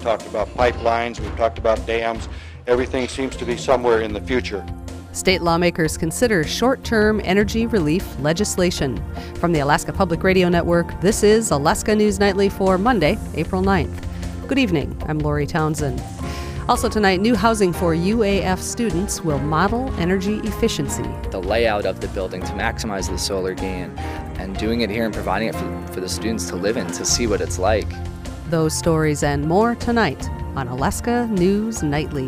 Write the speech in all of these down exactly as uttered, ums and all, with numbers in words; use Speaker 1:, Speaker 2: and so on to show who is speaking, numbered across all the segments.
Speaker 1: talked about pipelines, we've talked about dams. Everything seems to be somewhere in the future.
Speaker 2: State lawmakers consider short-term energy relief legislation. From the Alaska Public Radio Network, this is Alaska News Nightly for Monday, April ninth. Good evening, I'm Lori Townsend. Also tonight, new housing for U A F students will model energy efficiency.
Speaker 3: The layout of the building to maximize the solar gain and doing it here and providing it for, for the students to live in, to see what it's like.
Speaker 2: Those stories and more tonight on Alaska News Nightly.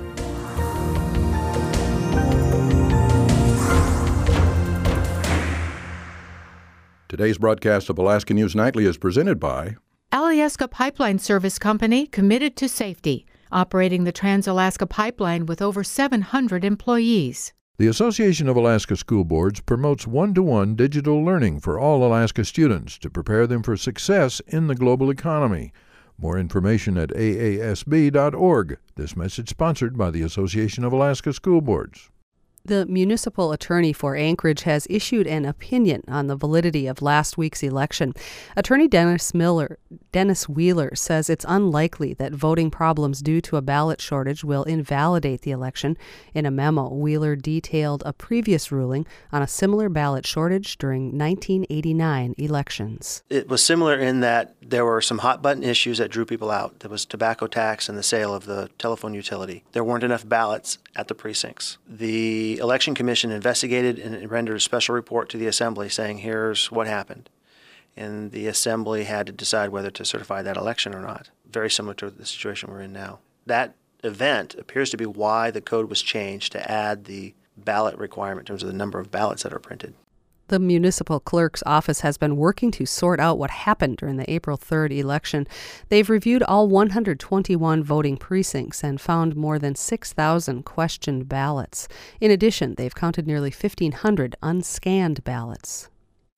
Speaker 4: Today's broadcast of Alaska News Nightly is presented by
Speaker 5: Alyeska Pipeline Service Company, committed to safety, operating the Trans-Alaska Pipeline with over seven hundred employees.
Speaker 4: The Association of Alaska School Boards promotes one-to-one digital learning for all Alaska students to prepare them for success in the global economy. More information at A A S B dot org. This message sponsored by the Association of Alaska School Boards.
Speaker 2: The municipal attorney for Anchorage has issued an opinion on the validity of last week's election. Attorney Dennis Miller, Dennis Wheeler says it's unlikely that voting problems due to a ballot shortage will invalidate the election. In a memo, Wheeler detailed a previous ruling on a similar ballot shortage during nineteen eighty-nine elections.
Speaker 6: It was similar in that there were some hot-button issues that drew people out. There was tobacco tax and the sale of the telephone utility. There weren't enough ballots at the precincts. The Election Commission investigated and rendered a special report to the Assembly saying, here's what happened. And the Assembly had to decide whether to certify that election or not. Very similar to the situation we're in now. That event appears to be why the code was changed to add the ballot requirement in terms of the number of ballots that are printed.
Speaker 2: The municipal clerk's office has been working to sort out what happened during the April third election. They've reviewed all one hundred twenty-one voting precincts and found more than six thousand questioned ballots. In addition, they've counted nearly fifteen hundred unscanned ballots.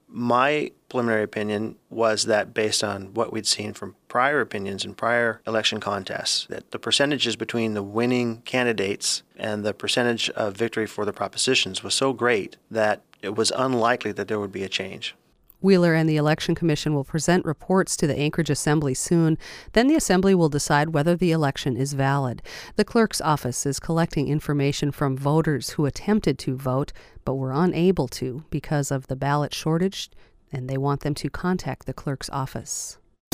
Speaker 6: My preliminary opinion was that based on what we'd seen from prior opinions in prior election contests, that the percentages between the winning candidates and the percentage of victory for the propositions was so great that it was unlikely that there would be a change.
Speaker 2: Wheeler and the Election Commission will present reports to the Anchorage Assembly soon. Then the Assembly will decide whether the election is valid. The clerk's office is collecting information from voters who attempted to vote but were unable to because of the ballot shortage, and they want them to contact the clerk's office.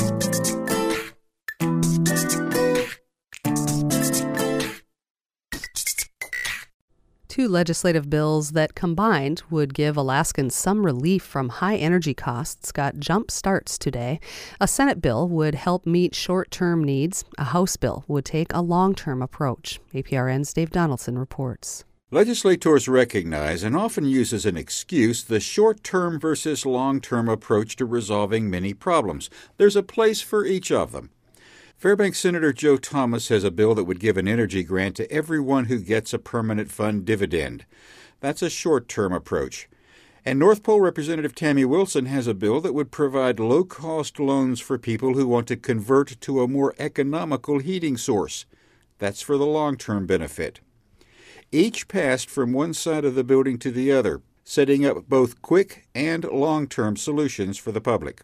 Speaker 2: Two legislative bills that combined would give Alaskans some relief from high energy costs got jump starts today. A Senate bill would help meet short-term needs. A House bill would take a long-term approach. A P R N's Dave Donaldson reports.
Speaker 7: Legislators recognize and often use as an excuse the short-term versus long-term approach to resolving many problems. There's a place for each of them. Fairbanks Senator Joe Thomas has a bill that would give an energy grant to everyone who gets a permanent fund dividend. That's a short-term approach. And North Pole Representative Tammy Wilson has a bill that would provide low-cost loans for people who want to convert to a more economical heating source. That's for the long-term benefit. Each passed from one side of the building to the other, setting up both quick and long-term solutions for the public.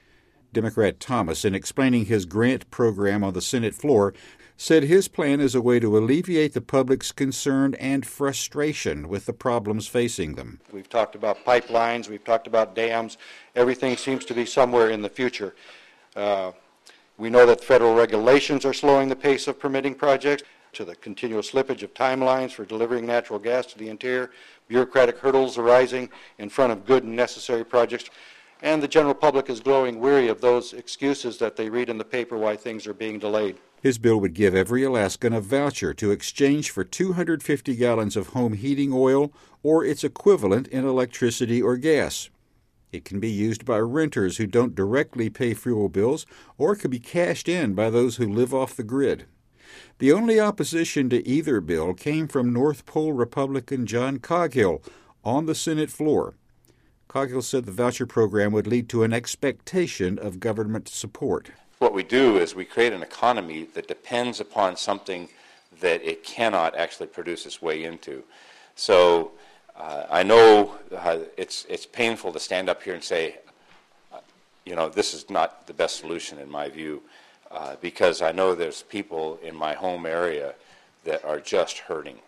Speaker 7: Democrat Thomas, in explaining his grant program on the Senate floor, said his plan is a way to alleviate the public's concern and frustration with the problems facing them.
Speaker 1: We've talked about pipelines, we've talked about dams. Everything seems to be somewhere in the future. Uh, we know that federal regulations are slowing the pace of permitting projects, to the continual slippage of timelines for delivering natural gas to the interior, bureaucratic hurdles arising in front of good and necessary projects. And the general public is growing weary of those excuses that they read in the paper why things are being delayed.
Speaker 7: His bill would give every Alaskan a voucher to exchange for two hundred fifty gallons of home heating oil or its equivalent in electricity or gas. It can be used by renters who don't directly pay fuel bills or can be cashed in by those who live off the grid. The only opposition to either bill came from North Pole Republican John Coghill on the Senate floor. Coghill said the voucher program would lead to an expectation of government support.
Speaker 8: What we do is we create an economy that depends upon something that it cannot actually produce its way into. So uh, I know uh, it's it's painful to stand up here and say, uh, you know, this is not the best solution in my view. uh, because I know there's people in my home area that are just hurting.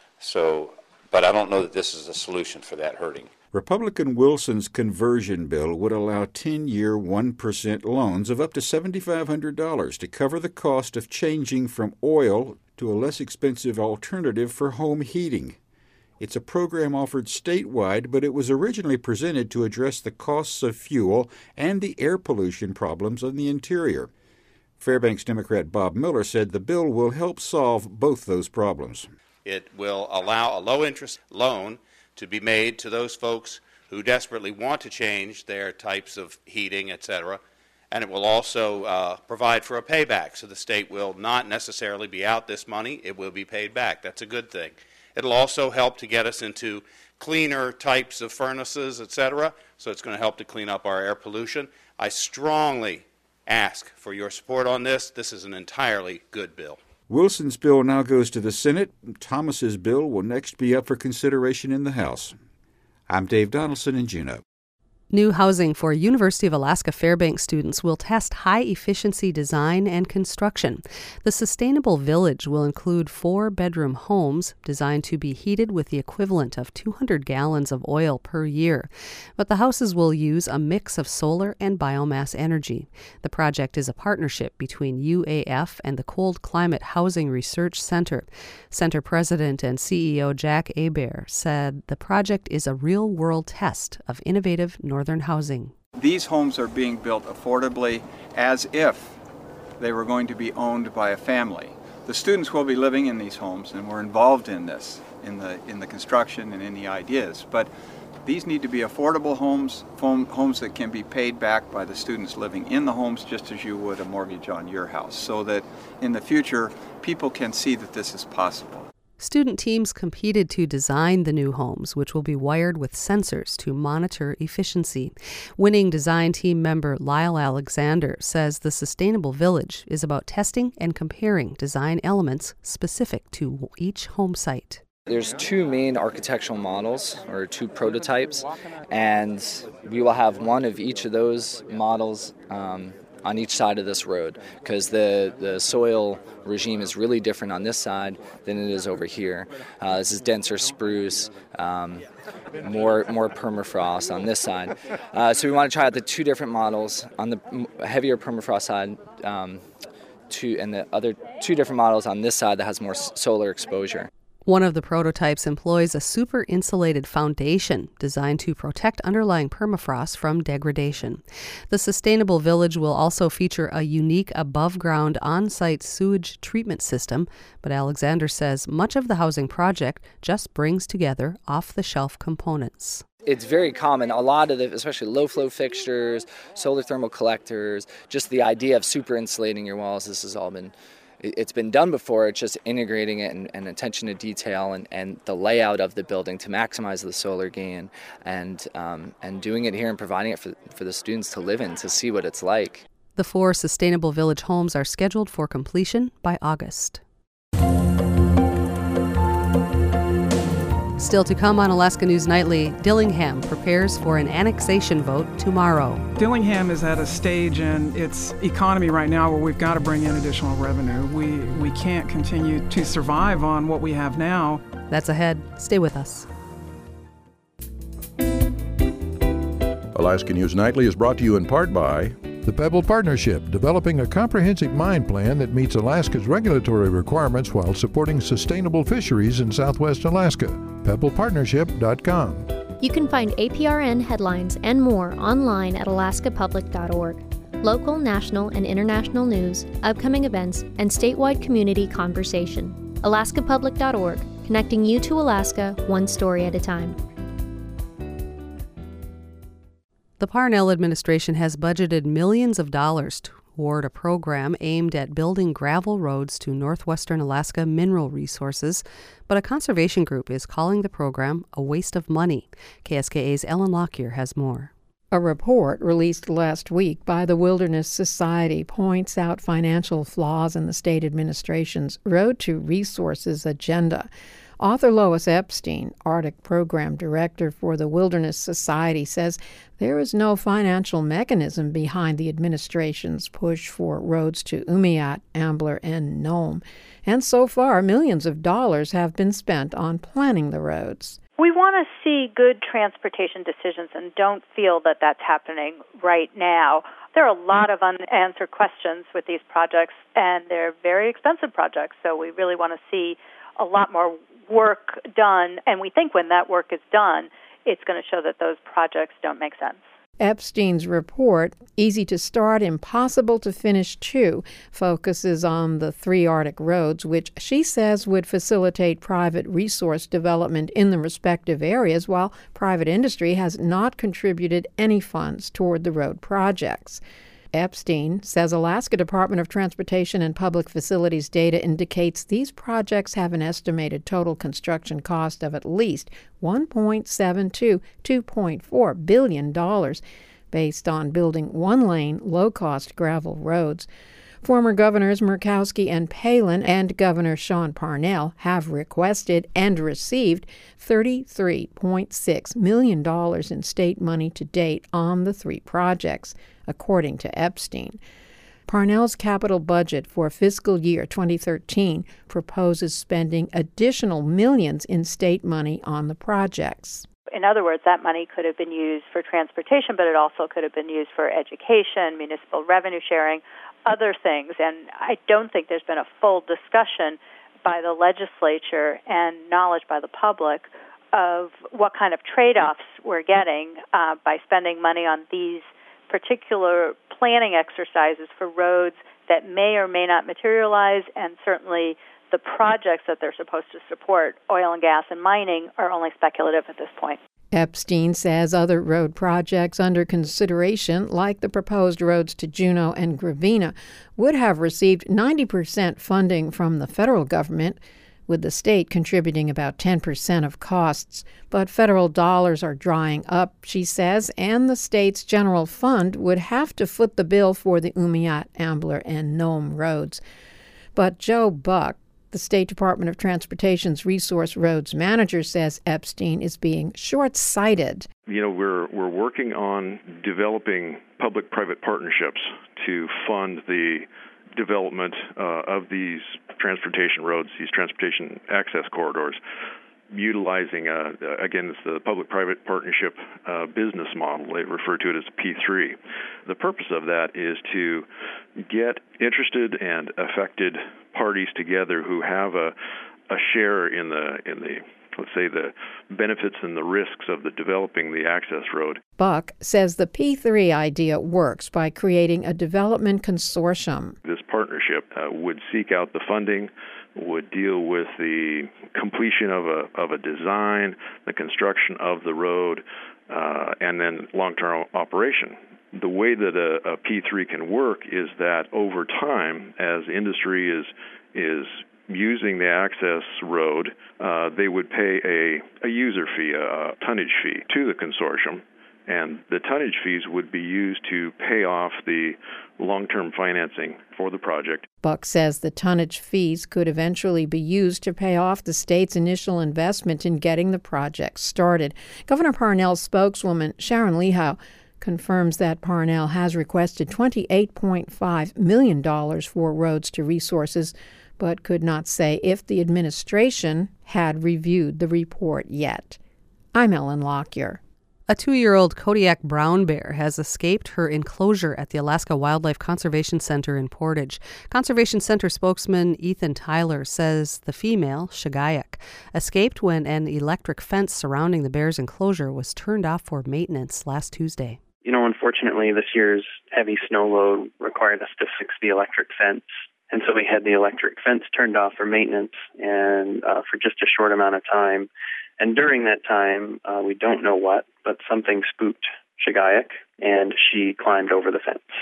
Speaker 8: So, but I don't know that this is a solution for that hurting.
Speaker 7: Republican Wilson's conversion bill would allow ten-year one percent loans of up to seven thousand five hundred dollars to cover the cost of changing from oil to a less expensive alternative for home heating. It's a program offered statewide, but it was originally presented to address the costs of fuel and the air pollution problems in the interior. Fairbanks Democrat Bob Miller said the bill will help solve both those problems.
Speaker 9: It will allow a low-interest loan to be made to those folks who desperately want to change their types of heating, et cetera, and it will also uh, provide for a payback, so the state will not necessarily be out this money. It will be paid back. That's a good thing. It'll also help to get us into cleaner types of furnaces, et cetera, so it's going to help to clean up our air pollution. I strongly ask for your support on this. This is an entirely good bill.
Speaker 7: Wilson's bill now goes to the Senate. Thomas's bill will next be up for consideration in the House. I'm Dave Donaldson in Juneau.
Speaker 2: New housing for University of Alaska Fairbanks students will test high-efficiency design and construction. The Sustainable Village will include four-bedroom homes designed to be heated with the equivalent of two hundred gallons of oil per year. But the houses will use a mix of solar and biomass energy. The project is a partnership between U A F and the Cold Climate Housing Research Center. Center president and C E O Jack Hebert said the project is a real-world test of innovative Northern housing.
Speaker 10: These homes are being built affordably as if they were going to be owned by a family. The students will be living in these homes, and we're involved in this, in the in the construction and in the ideas. But these need to be affordable homes, homes that can be paid back by the students living in the homes, just as you would a mortgage on your house, so that in the future people can see that this is possible.
Speaker 2: Student teams competed to design the new homes, which will be wired with sensors to monitor efficiency. Winning design team member Lyle Alexander says the Sustainable Village is about testing and comparing design elements specific to each home site.
Speaker 3: There's two main architectural models, or two prototypes, and we will have one of each of those models um, on each side of this road, because the, the soil regime is really different on this side than it is over here. Uh, this is denser spruce, um, more more permafrost on this side. Uh, so we want to try out the two different models. On the heavier permafrost side, um, two, and the other two different models on this side that has more solar exposure.
Speaker 2: One of the prototypes employs a super-insulated foundation designed to protect underlying permafrost from degradation. The Sustainable Village will also feature a unique above-ground on-site sewage treatment system, but Alexander says much of the housing project just brings together off-the-shelf components.
Speaker 3: It's very common. A lot of the, especially low-flow fixtures, solar thermal collectors, just the idea of super insulating your walls, this has all been It's been done before. It's just integrating it and, and attention to detail and, and the layout of the building to maximize the solar gain, and um, and doing it here and providing it for, for the students to live in, to see what it's like.
Speaker 2: The four Sustainable Village homes are scheduled for completion by August. Still to come on Alaska News Nightly, Dillingham prepares for an annexation vote tomorrow.
Speaker 11: Dillingham is at a stage in its economy right now where we've got to bring in additional revenue. We we can't continue to survive on what we have now.
Speaker 2: That's ahead. Stay with us.
Speaker 4: Alaska News Nightly is brought to you in part by the Pebble Partnership, developing a comprehensive mine plan that meets Alaska's regulatory requirements while supporting sustainable fisheries in southwest Alaska. pebble partnership dot com.
Speaker 12: You can find A P R N headlines and more online at alaska public dot org. Local, national, and international news, upcoming events, and statewide community conversation. alaska public dot org, connecting you to Alaska one story at a time.
Speaker 2: The Parnell administration has budgeted millions of dollars toward a program aimed at building gravel roads to northwestern Alaska mineral resources, but a conservation group is calling the program a waste of money. K S K A's Ellen Lockyer has more.
Speaker 13: A report released last week by the Wilderness Society points out financial flaws in the state administration's Road to Resources agenda. Author Lois Epstein, Arctic Program Director for the Wilderness Society, says there is no financial mechanism behind the administration's push for roads to Umiat, Ambler, and Nome. And so far, millions of dollars have been spent on planning the roads.
Speaker 14: We want to see good transportation decisions and don't feel that that's happening right now. There are a lot of unanswered questions with these projects, and they're very expensive projects, so we really want to see a lot more work done, and we think when that work is done, it's going to show that those projects don't make sense.
Speaker 13: Epstein's report, Easy to Start, Impossible to Finish Too, focuses on the three Arctic roads, which she says would facilitate private resource development in the respective areas, while private industry has not contributed any funds toward the road projects. Epstein says Alaska Department of Transportation and Public Facilities data indicates these projects have an estimated total construction cost of at least one point seven two to two point four billion dollars based on building one-lane, low-cost gravel roads. Former Governors Murkowski and Palin and Governor Sean Parnell have requested and received thirty-three point six million dollars in state money to date on the three projects, according to Epstein. Parnell's capital budget for fiscal year twenty thirteen proposes spending additional millions in state money on the projects.
Speaker 14: In other words, that money could have been used for transportation, but it also could have been used for education, municipal revenue sharing, other things. And I don't think there's been a full discussion by the legislature and knowledge by the public of what kind of trade-offs we're getting uh, by spending money on these particular planning exercises for roads that may or may not materialize, and certainly the projects that they're supposed to support, oil and gas and mining, are only speculative at this point.
Speaker 13: Epstein says other road projects under consideration, like the proposed roads to Juneau and Gravina, would have received ninety percent funding from the federal government, with the state contributing about ten percent of costs. But federal dollars are drying up, she says, and the state's general fund would have to foot the bill for the Umiat, Ambler, and Nome roads. But Joe Buck, the State Department of Transportation's Resource Roads manager, says Epstein is being short-sighted.
Speaker 15: You know, we're we're working on developing public-private partnerships to fund the development uh, of these transportation roads, these transportation access corridors, utilizing, uh, again, it's the public-private partnership uh, business model. They refer to it as P three. The purpose of that is to get interested and affected parties together who have a, a share in the, in the, let's say, the benefits and the risks of the developing the access road.
Speaker 13: Buck says the P three idea works by creating a development consortium.
Speaker 15: This partnership uh, would seek out the funding, would deal with the completion of a of a design, the construction of the road, uh, and then long-term operation. The way that a, a P three can work is that over time, as industry is is using the access road, uh, they would pay a, a user fee, a tonnage fee to the consortium, and the tonnage fees would be used to pay off the long-term financing for the project.
Speaker 13: Buck says the tonnage fees could eventually be used to pay off the state's initial investment in getting the project started. Governor Parnell's spokeswoman, Sharon Lehow, confirms that Parnell has requested twenty-eight point five million dollars for roads to resources, but could not say if the administration had reviewed the report yet. I'm Ellen Lockyer.
Speaker 2: A two-year-old Kodiak brown bear has escaped her enclosure at the Alaska Wildlife Conservation Center in Portage. Conservation Center spokesman Ethan Tyler says the female, Shagayak, escaped when an electric fence surrounding the bear's enclosure was turned off for maintenance last Tuesday.
Speaker 16: You know, unfortunately, this year's heavy snow load required us to fix the electric fence. And so we had the electric fence turned off for maintenance and uh, for just a short amount of time. And during that time, uh, we don't know what, but something spooked Shagayak, and she climbed over the fence.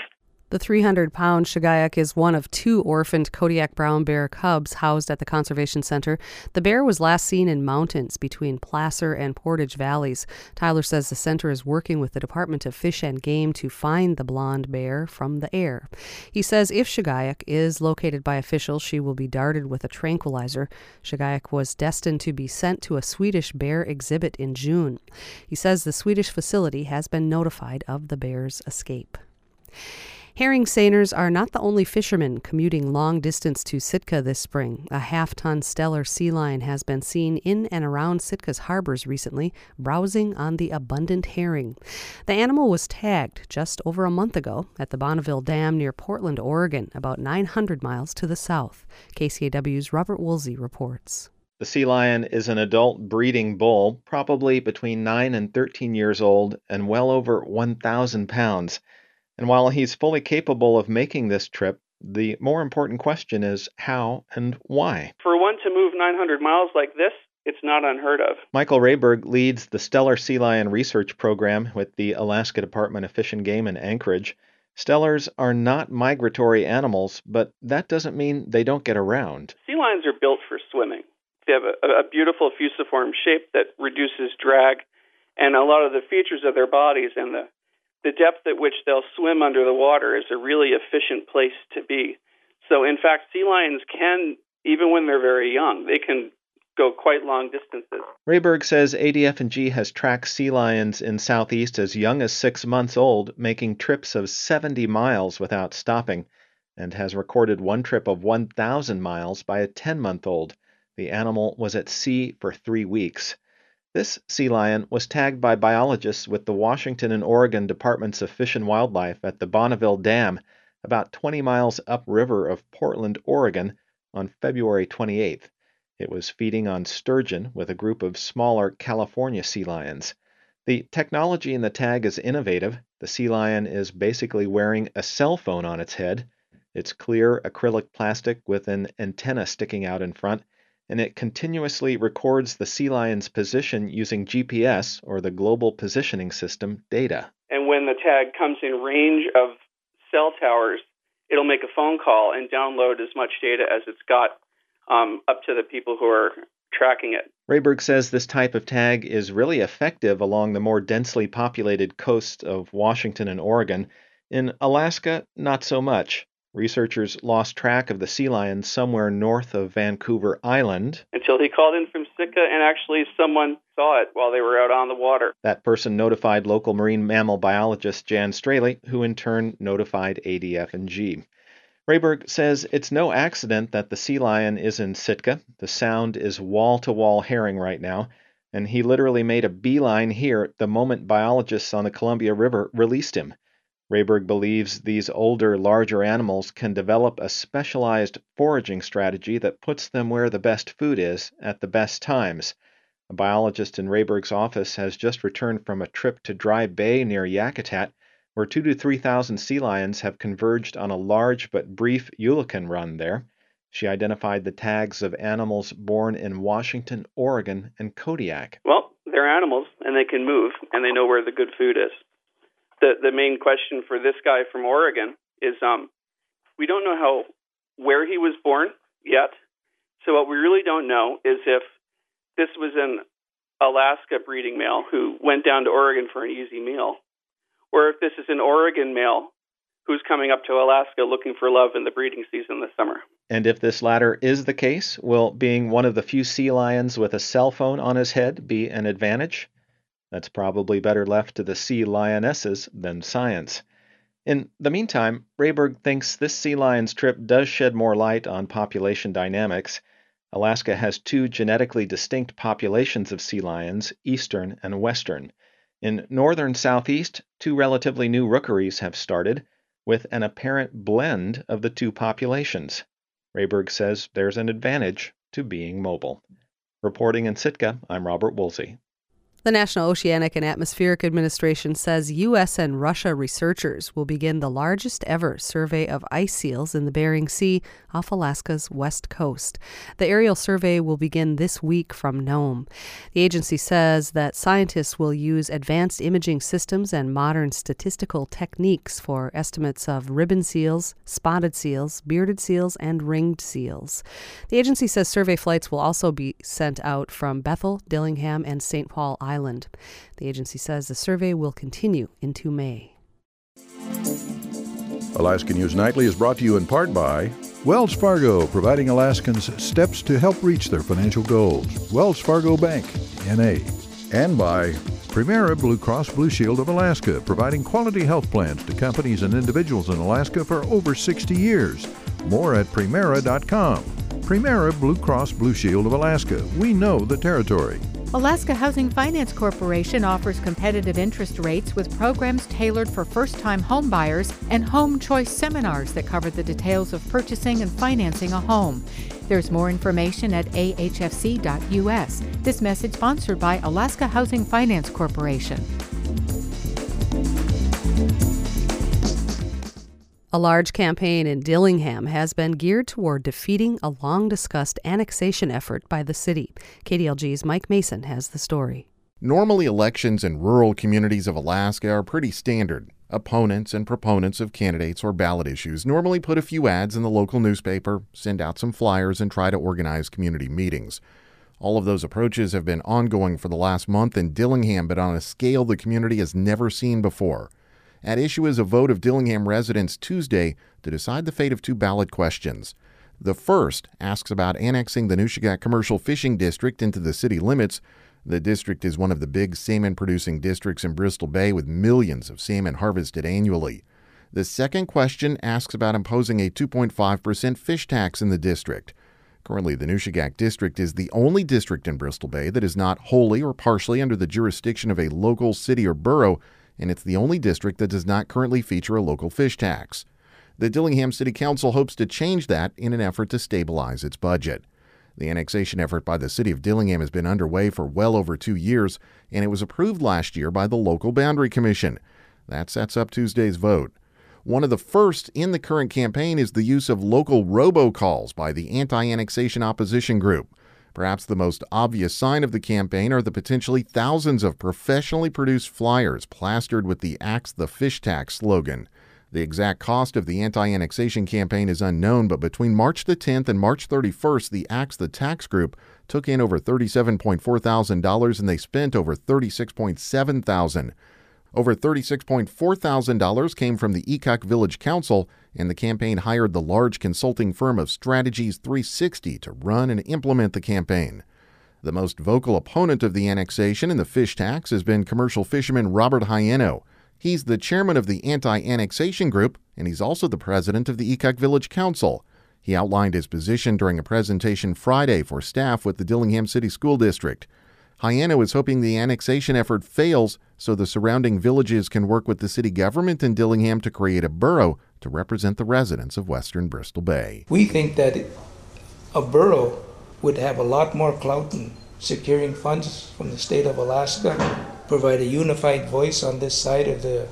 Speaker 2: The three hundred pound Shagayak is one of two orphaned Kodiak brown bear cubs housed at the Conservation Center. The bear was last seen in mountains between Placer and Portage Valleys. Tyler says the center is working with the Department of Fish and Game to find the blonde bear from the air. He says if Shagayak is located by officials, she will be darted with a tranquilizer. Shagayak was destined to be sent to a Swedish bear exhibit in June. He says the Swedish facility has been notified of the bear's escape. Herring seiners are not the only fishermen commuting long distance to Sitka this spring. A half-ton Steller sea lion has been seen in and around Sitka's harbors recently, browsing on the abundant herring. The animal was tagged just over a month ago at the Bonneville Dam near Portland, Oregon, about nine hundred miles to the south. K C A W's Robert Woolsey reports.
Speaker 17: The sea lion is an adult breeding bull, probably between nine and thirteen years old and well over one thousand pounds. And while he's fully capable of making this trip, the more important question is how and why.
Speaker 18: For one to move nine hundred miles like this, it's not unheard of.
Speaker 17: Michael Rayberg leads the Steller Sea Lion Research Program with the Alaska Department of Fish and Game in Anchorage. Stellers are not migratory animals, but that doesn't mean they don't get around.
Speaker 18: Sea lions are built for swimming. They have a, a beautiful fusiform shape that reduces drag, and a lot of the features of their bodies and the The depth at which they'll swim under the water is a really efficient place to be. So, in fact, sea lions can, even when they're very young, they can go quite long distances.
Speaker 17: Rayberg says A D F and G has tracked sea lions in Southeast as young as six months old, making trips of seventy miles without stopping, and has recorded one trip of one thousand miles by a ten-month-old. The animal was at sea for three weeks. This sea lion was tagged by biologists with the Washington and Oregon Departments of Fish and Wildlife at the Bonneville Dam, about twenty miles upriver of Portland, Oregon, on February twenty-eighth. It was feeding on sturgeon with a group of smaller California sea lions. The technology in the tag is innovative. The sea lion is basically wearing a cell phone on its head. It's clear acrylic plastic with an antenna sticking out in front, and it continuously records the sea lion's position using G P S, or the Global Positioning System, data.
Speaker 18: And when the tag comes in range of cell towers, it'll make a phone call and download as much data as it's got um, up to the people who are tracking it.
Speaker 17: Rayberg says this type of tag is really effective along the more densely populated coasts of Washington and Oregon. In Alaska, not so much. Researchers lost track of the sea lion somewhere north of Vancouver Island.
Speaker 18: Until he called in from Sitka and actually someone saw it while they were out on the water.
Speaker 17: That person notified local marine mammal biologist Jan Straley, who in turn notified A D F and G. Rayberg says it's no accident that the sea lion is in Sitka. The sound is wall-to-wall herring right now, and he literally made a beeline here the moment biologists on the Columbia River released him. Rayberg believes these older, larger animals can develop a specialized foraging strategy that puts them where the best food is at the best times. A biologist in Rayberg's office has just returned from a trip to Dry Bay near Yakutat, where two to three thousand sea lions have converged on a large but brief Ulican run there. She identified the tags of animals born in Washington, Oregon, and Kodiak.
Speaker 18: Well, they're animals, and they can move, and they know where the good food is. The the main question for this guy from Oregon is um, we don't know how where he was born yet. So what we really don't know is if this was an Alaska breeding male who went down to Oregon for an easy meal, or if this is an Oregon male who's coming up to Alaska looking for love in the breeding season this summer.
Speaker 17: And if this latter is the case, will being one of the few sea lions with a cell phone on his head be an advantage? That's probably better left to the sea lionesses than science. In the meantime, Rayberg thinks this sea lion's trip does shed more light on population dynamics. Alaska has two genetically distinct populations of sea lions, eastern and western. In northern southeast, two relatively new rookeries have started, with an apparent blend of the two populations. Rayberg says there's an advantage to being mobile. Reporting in Sitka, I'm Robert Woolsey.
Speaker 2: The National Oceanic and Atmospheric Administration says U S and Russia researchers will begin the largest ever survey of ice seals in the Bering Sea off Alaska's west coast. The aerial survey will begin this week from Nome. The agency says that scientists will use advanced imaging systems and modern statistical techniques for estimates of ribbon seals, spotted seals, bearded seals, and ringed seals. The agency says survey flights will also be sent out from Bethel, Dillingham, and Saint Paul Island. Island. The agency says the survey will continue into May.
Speaker 4: Alaska News Nightly is brought to you in part by Wells Fargo, providing Alaskans steps to help reach their financial goals. Wells Fargo Bank, N A And by Primera Blue Cross Blue Shield of Alaska, providing quality health plans to companies and individuals in Alaska for over sixty years. More at Primera dot com. Primera Blue Cross Blue Shield of Alaska. We know the territory.
Speaker 5: Alaska Housing Finance Corporation offers competitive interest rates with programs tailored for first-time home buyers and home choice seminars that cover the details of purchasing and financing a home. There's more information at A H F C dot U S. This message sponsored by Alaska Housing Finance Corporation.
Speaker 2: A large campaign in Dillingham has been geared toward defeating a long-discussed annexation effort by the city. K D L G's Mike Mason has the story.
Speaker 19: Normally, elections in rural communities of Alaska are pretty standard. Opponents and proponents of candidates or ballot issues normally put a few ads in the local newspaper, send out some flyers, and try to organize community meetings. All of those approaches have been ongoing for the last month in Dillingham, but on a scale the community has never seen before. At issue is a vote of Dillingham residents Tuesday to decide the fate of two ballot questions. The first asks about annexing the Nushagak Commercial Fishing District into the city limits. The district is one of the big salmon-producing districts in Bristol Bay with millions of salmon harvested annually. The second question asks about imposing a two point five percent fish tax in the district. Currently, the Nushagak district is the only district in Bristol Bay that is not wholly or partially under the jurisdiction of a local city or borough, and it's the only district that does not currently feature a local fish tax. The Dillingham City Council hopes to change that in an effort to stabilize its budget. The annexation effort by the city of Dillingham has been underway for well over two years, and it was approved last year by the local boundary commission. That sets up Tuesday's vote. One of the first in the current campaign is the use of local robocalls by the anti-annexation opposition group. Perhaps the most obvious sign of the campaign are the potentially thousands of professionally produced flyers plastered with the Axe the Fish Tax slogan. The exact cost of the anti-annexation campaign is unknown, but between March the tenth and March thirty-first, the Axe the Tax group took in over thirty-seven point four thousand dollars and they spent over thirty-six point seven thousand dollars. Over thirty-six point four thousand dollars came from the Ekuk Village Council, and the campaign hired the large consulting firm of Strategies three sixty to run and implement the campaign. The most vocal opponent of the annexation and the fish tax has been commercial fisherman Robert Hyeno. He's the chairman of the anti-annexation group, and he's also the president of the Ekuk Village Council. He outlined his position during a presentation Friday for staff with the Dillingham City School District. Hyeno is hoping the annexation effort fails so the surrounding villages can work with the city government in Dillingham to create a borough to represent the residents of western Bristol Bay.
Speaker 20: We think that a borough would have a lot more clout in securing funds from the state of Alaska, provide a unified voice on this side of the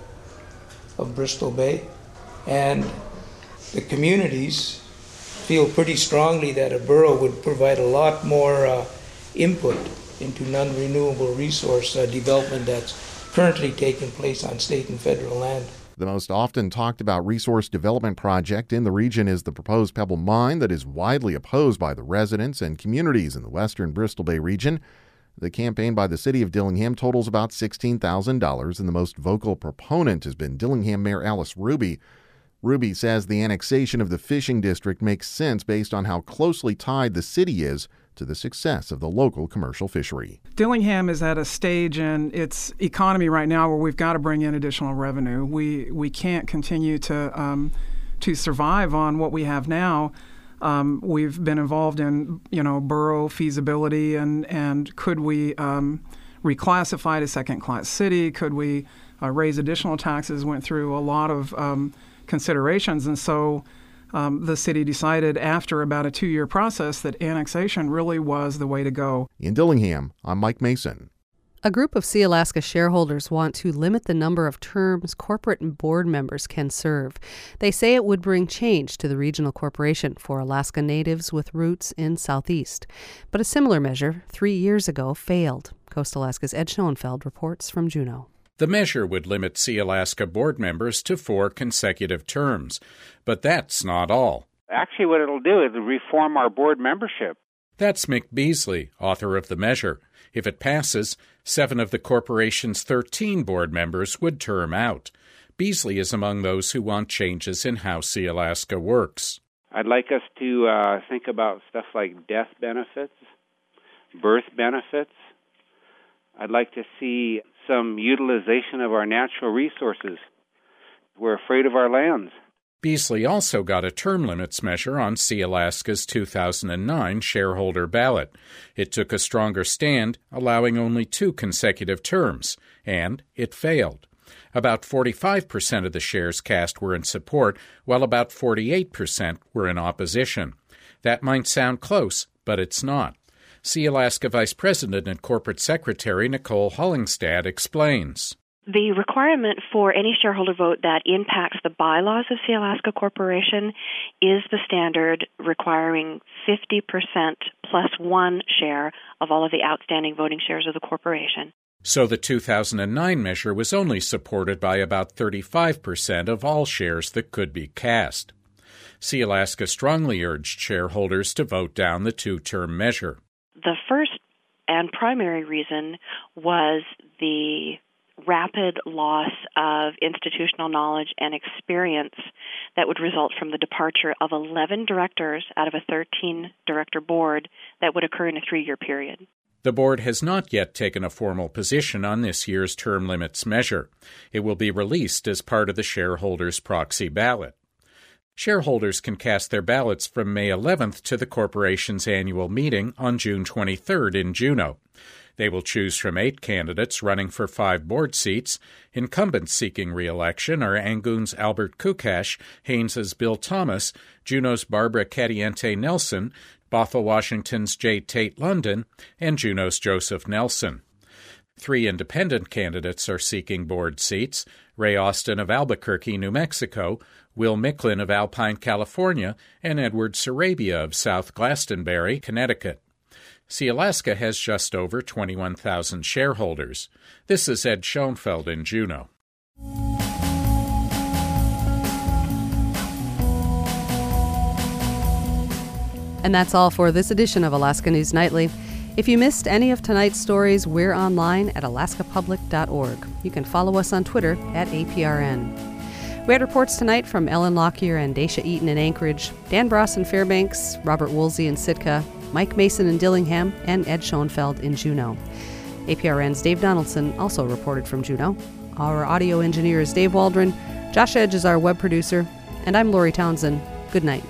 Speaker 20: of Bristol Bay, and the communities feel pretty strongly that a borough would provide a lot more uh, input into non-renewable resource uh, development that's currently taking place on state and federal land.
Speaker 19: The most often talked about resource development project in the region is the proposed Pebble Mine that is widely opposed by the residents and communities in the western Bristol Bay region. The campaign by the city of Dillingham totals about sixteen thousand dollars, and the most vocal proponent has been Dillingham Mayor Alice Ruby. Ruby says the annexation of the fishing district makes sense based on how closely tied the city is to the success of the local commercial fishery.
Speaker 11: Dillingham is at a stage in its economy right now where we've got to bring in additional revenue. We we can't continue to um, to survive on what we have now. Um, we've been involved in, you know, borough feasibility and and could we um, reclassify to second-class city? Could we uh, raise additional taxes? Went through a lot of um, considerations, and so Um, the city decided after about a two-year process that annexation really was the way to go.
Speaker 19: In Dillingham, I'm Mike Mason.
Speaker 2: A group of Sealaska shareholders want to limit the number of terms corporate and board members can serve. They say it would bring change to the regional corporation for Alaska Natives with roots in Southeast. But a similar measure three years ago failed. Coast Alaska's Ed Schoenfeld reports from Juneau.
Speaker 21: The measure would limit Sealaska board members to four consecutive terms. But that's not all.
Speaker 22: Actually, what it'll do is reform our board membership.
Speaker 21: That's Mick Beasley, author of the measure. If it passes, seven of the corporation's thirteen board members would term out. Beasley is among those who want changes in how Sealaska works.
Speaker 22: I'd like us to uh, think about stuff like death benefits, birth benefits. I'd like to see some utilization of our natural resources. We're afraid of our lands.
Speaker 21: Beasley also got a term limits measure on Sealaska's two thousand nine shareholder ballot. It took a stronger stand, allowing only two consecutive terms, and it failed. About forty-five percent of the shares cast were in support, while about forty-eight percent were in opposition. That might sound close, but it's not. Sealaska Vice President and Corporate Secretary Nicole Hollingstad explains.
Speaker 23: The requirement for any shareholder vote that impacts the bylaws of Sealaska Corporation is the standard requiring fifty percent plus one share of all of the outstanding voting shares of the corporation.
Speaker 21: So the two thousand nine measure was only supported by about thirty-five percent of all shares that could be cast. Sealaska strongly urged shareholders to vote down the two-term measure.
Speaker 23: The first and primary reason was the rapid loss of institutional knowledge and experience that would result from the departure of eleven directors out of a thirteen-director board that would occur in a three-year period.
Speaker 21: The board has not yet taken a formal position on this year's term limits measure. It will be released as part of the shareholders' proxy ballot. Shareholders can cast their ballots from May eleventh to the corporation's annual meeting on June twenty-third in Juneau. They will choose from eight candidates running for five board seats. Incumbents seeking re-election are Angoon's Albert Kukash, Haynes's Bill Thomas, Juneau's Barbara Cadiente Nelson, Bothell, Washington's J. Tate London, and Juneau's Joseph Nelson. Three independent candidates are seeking board seats: Ray Austin of Albuquerque, New Mexico, Will Micklin of Alpine, California, and Edward Sarabia of South Glastonbury, Connecticut. Sealaska has just over twenty-one thousand shareholders. This is Ed Schoenfeld in Juneau.
Speaker 2: And that's all for this edition of Alaska News Nightly. If you missed any of tonight's stories, we're online at alaska public dot org. You can follow us on Twitter at A P R N. We had reports tonight from Ellen Lockyer and Dacia Eaton in Anchorage, Dan Bross in Fairbanks, Robert Woolsey in Sitka, Mike Mason in Dillingham, and Ed Schoenfeld in Juneau. A P R N's Dave Donaldson also reported from Juneau. Our audio engineer is Dave Waldron. Josh Edge is our web producer. And I'm Lori Townsend. Good night.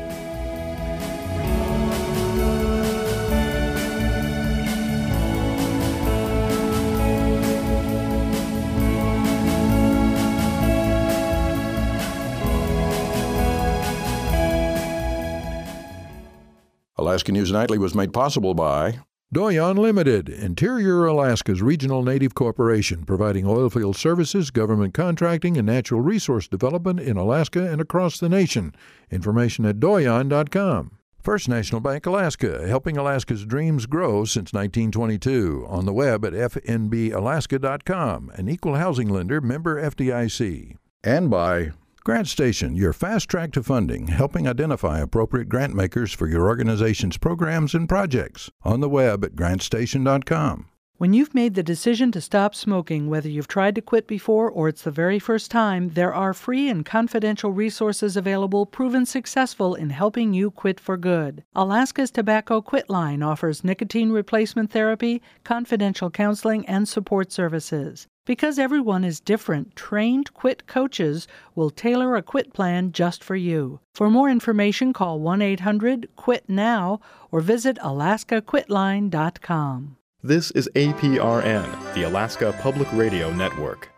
Speaker 4: Alaska News Nightly was made possible by Doyon Limited, Interior Alaska's regional native corporation, providing oilfield services, government contracting, and natural resource development in Alaska and across the nation. Information at doyon dot com. First National Bank Alaska, helping Alaska's dreams grow since nineteen twenty-two. On the web at f n b alaska dot com, an equal housing lender, member F D I C. And by Grant Station, your fast track to funding, helping identify appropriate grant makers for your organization's programs and projects. On the web at grant station dot com.
Speaker 24: When you've made the decision to stop smoking, whether you've tried to quit before or it's the very first time, there are free and confidential resources available proven successful in helping you quit for good. Alaska's Tobacco Quit Line offers nicotine replacement therapy, confidential counseling, and support services. Because everyone is different, trained quit coaches will tailor a quit plan just for you. For more information, call one eight hundred quit now or visit alaska quit line dot com.
Speaker 25: This is A P R N, the Alaska Public Radio Network.